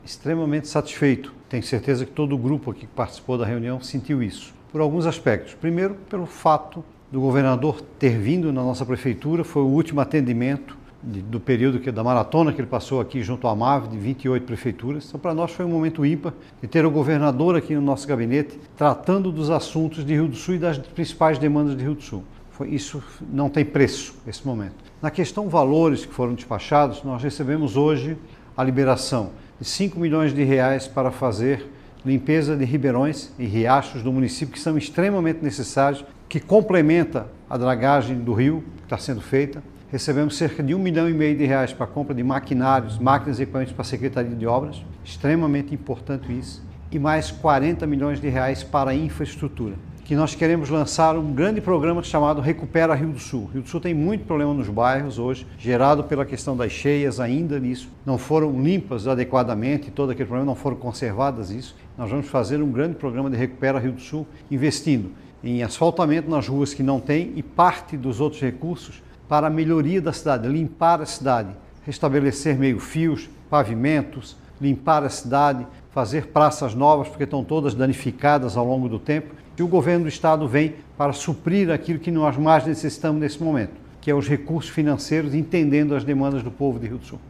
Extremamente satisfeito. Tenho certeza que todo o grupo aqui que participou da reunião sentiu isso, por alguns aspectos. Primeiro, pelo fato do governador ter vindo na nossa prefeitura, foi o último atendimento do período da maratona que ele passou aqui junto à MAV, de 28 prefeituras. Então, para nós foi um momento ímpar de ter o governador aqui no nosso gabinete tratando dos assuntos de Rio do Sul e das principais demandas de Rio do Sul. Isso não tem preço, esse momento. Na questão valores que foram despachados, nós recebemos hoje a liberação de 5 milhões de reais para fazer limpeza de ribeirões e riachos do município, que são extremamente necessários, que complementa a dragagem do rio, que está sendo feita. Recebemos cerca de 1,5 milhão de reais para a compra de maquinários, máquinas e equipamentos para a Secretaria de Obras, extremamente importante isso, e mais 40 milhões de reais para a infraestrutura, que nós queremos lançar um grande programa chamado Recupera Rio do Sul. Rio do Sul tem muito problema nos bairros hoje, gerado pela questão das cheias ainda nisso, não foram limpas adequadamente, todo aquele problema não foram conservadas isso. Nós vamos fazer um grande programa de Recupera Rio do Sul, investindo em asfaltamento nas ruas que não tem e parte dos outros recursos para a melhoria da cidade, limpar a cidade, restabelecer meio-fios, pavimentos, limpar a cidade, fazer praças novas, porque estão todas danificadas ao longo do tempo. E o governo do estado vem para suprir aquilo que nós mais necessitamos nesse momento, que é os recursos financeiros, entendendo as demandas do povo de Rio do Sul.